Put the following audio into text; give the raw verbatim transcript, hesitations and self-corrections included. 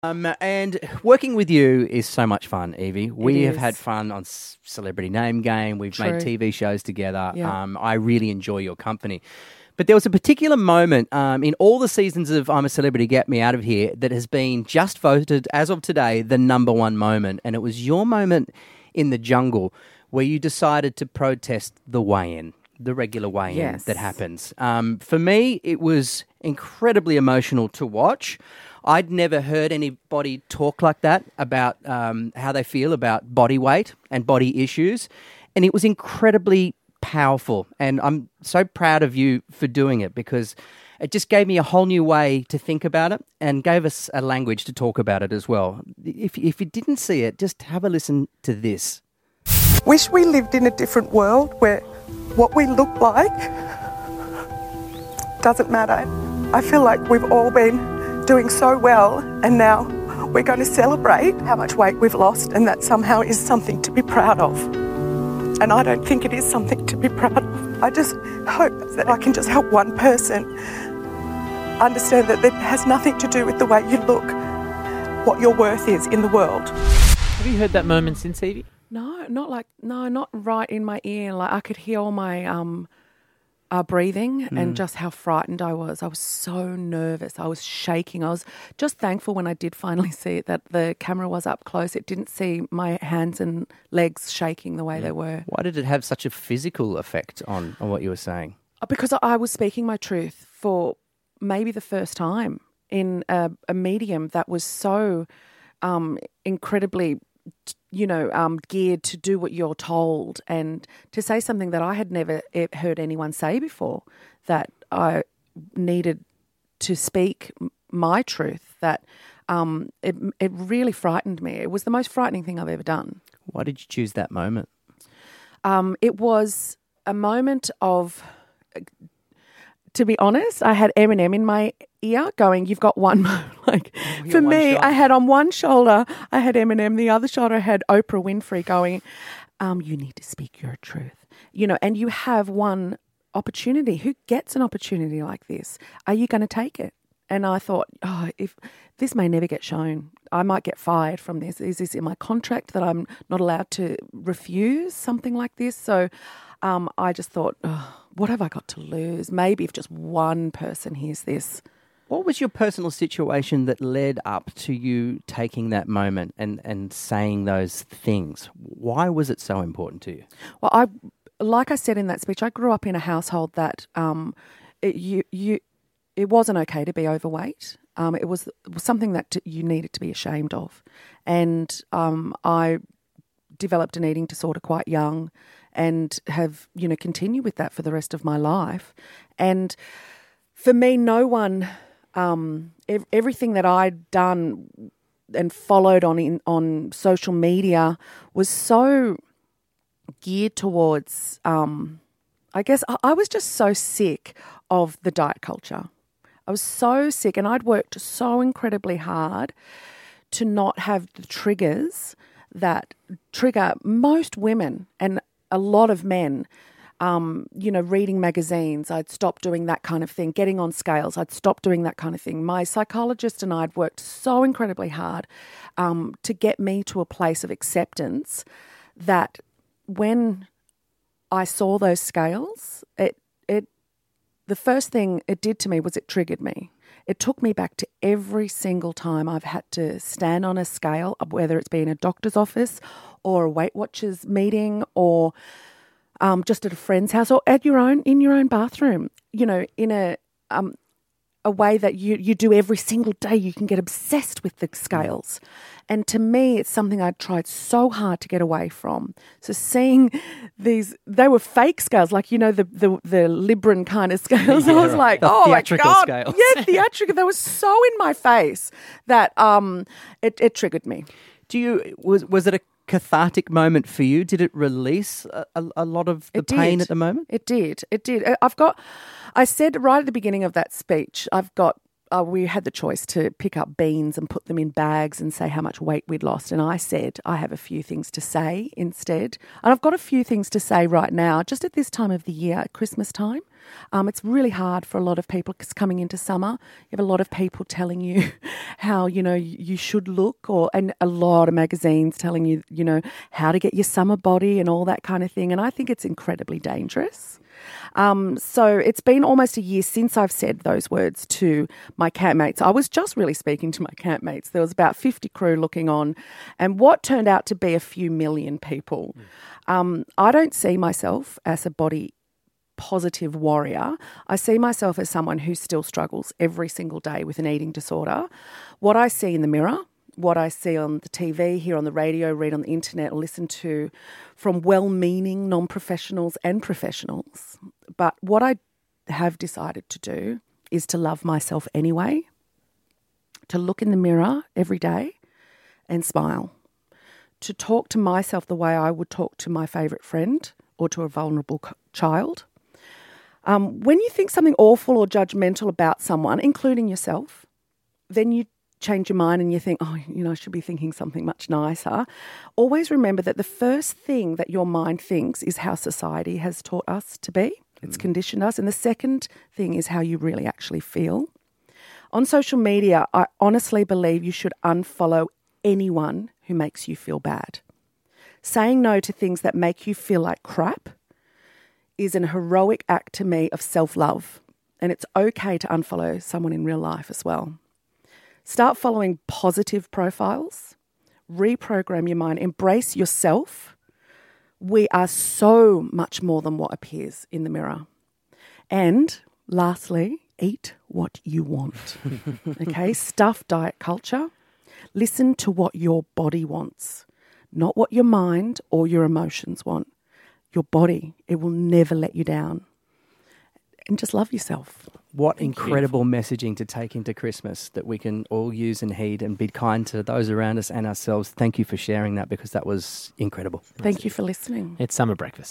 Um, and working with you is so much fun, Evie. We have is. had fun on S- Celebrity Name Game. We've True. made T V shows together. Yeah. Um, I really enjoy your company. But there was a particular moment um, in all the seasons of I'm a Celebrity, Get Me Out of Here that has been just voted, as of today, the number one moment. And it was your moment in the jungle where you decided to protest the weigh-in, the regular weigh-in Yes. that happens. Um, for me, it was incredibly emotional to watch. I'd never heard anybody talk like that about um, how they feel about body weight and body issues. And it was incredibly powerful. And I'm so proud of you for doing it because it just gave me a whole new way to think about it and gave us a language to talk about it as well. If, if you didn't see it, just have a listen to this. Wish we lived in a different world where what we look like doesn't matter. I feel like we've all been doing so well and now we're going to celebrate how much weight we've lost and that somehow is something to be proud of. And I don't think it is something to be proud of. I just hope that I can just help one person understand that it has nothing to do with the way you look, what your worth is in the world. Have you heard that moment since, Evie? No, not like no, not right in my ear. Like I could hear all my um, uh, breathing and just how frightened I was. I was so nervous. I was shaking. I was just thankful when I did finally see it that the camera was up close. It didn't see my hands and legs shaking the way they were. Why did it have such a physical effect on, on what you were saying? Because I was speaking my truth for maybe the first time in a, a medium that was so um, incredibly, you know, um, geared to do what you're told and to say something that I had never e- heard anyone say before, that I needed to speak m- my truth, that um, it, it really frightened me. It was the most frightening thing I've ever done. Why did you choose that moment? Um, it was a moment of, to be honest, I had Eminem in my ear going, you've got one mo-" like you for got one me, shot. I had on one shoulder, I had Eminem, the other shoulder I had Oprah Winfrey going, um, you need to speak your truth. You know, and you have one opportunity. Who gets an opportunity like this? Are you going to take it? And I thought, oh, if this may never get shown, I might get fired from this. Is this in my contract that I'm not allowed to refuse something like this? So um, I just thought, oh, what have I got to lose? Maybe if just one person hears this. What was your personal situation that led up to you taking that moment and, and saying those things? Why was it so important to you? Well, I, like I said in that speech, I grew up in a household that um, it, you you it wasn't okay to be overweight. Um, it was, it was something that t- you needed to be ashamed of, and um, I developed an eating disorder quite young, and have you know continued with that for the rest of my life. And for me, no one. Um, ev- everything that I'd done and followed on in, on social media was so geared towards, um, I guess I, I was just so sick of the diet culture. I was so sick, and I'd worked so incredibly hard to not have the triggers that trigger most women and a lot of men. Um, you know, reading magazines, I'd stopped doing that kind of thing. Getting on scales, I'd stopped doing that kind of thing. My psychologist and I had worked so incredibly hard um, to get me to a place of acceptance that when I saw those scales, it it the first thing it did to me was it triggered me. It took me back to every single time I've had to stand on a scale, whether it's been a doctor's office or a Weight Watchers meeting or Um, just at a friend's house or at your own, in your own bathroom, you know, in a um, a way that you, you do every single day. You can get obsessed with the scales. And to me, it's something I'd tried so hard to get away from. So seeing these, they were fake scales, like, you know, the the, the Libran kind of scales. Yeah, I was right. like, The oh my theatrical God. scales. Yeah, theatrical. They were so in my face that um, it, it triggered me. Do you was was it a cathartic moment for you? Did it release a, a, a lot of the It pain did. at the moment? It did. It did. I- I've got, I said right at the beginning of that speech, I've got, uh, we had the choice to pick up beans and put them in bags and say how much weight we'd lost. And I said, I have a few things to say instead. And I've got a few things to say right now, just at this time of the year, at Christmas time. Um, it's really hard for a lot of people 'cause coming into summer. You have a lot of people telling you how, you know, you should look, or and a lot of magazines telling you, you know, how to get your summer body and all that kind of thing. And I think it's incredibly dangerous. Um, so it's been almost a year since I've said those words to my campmates. I was just really speaking to my campmates. There was about fifty crew looking on, and what turned out to be a few million people. Mm. Um, I don't see myself as a body positive warrior. I see myself as someone who still struggles every single day with an eating disorder. What I see in the mirror, what I see on the T V, hear on the radio, read on the internet, or listen to from well-meaning non-professionals and professionals. But what I have decided to do is to love myself anyway, to look in the mirror every day and smile, to talk to myself the way I would talk to my favourite friend or to a vulnerable c- child. Um, when you think something awful or judgmental about someone, including yourself, then you change your mind and you think, oh, you know, I should be thinking something much nicer. Always remember that the first thing that your mind thinks is how society has taught us to be. It's mm. conditioned us. And the second thing is how you really actually feel. On social media, I honestly believe you should unfollow anyone who makes you feel bad. Saying no to things that make you feel like crap is an heroic act to me of self-love. And it's okay to unfollow someone in real life as well. Start following positive profiles, reprogram your mind, embrace yourself. We are so much more than what appears in the mirror. And lastly, eat what you want. Okay, stuff diet culture. Listen to what your body wants, not what your mind or your emotions want. Your body, it will never let you down. And just love yourself. What Thank incredible you. messaging to take into Christmas that we can all use and heed and be kind to those around us and ourselves. Thank you for sharing that, because that was incredible. Thank you for listening. It's Summer Breakfast.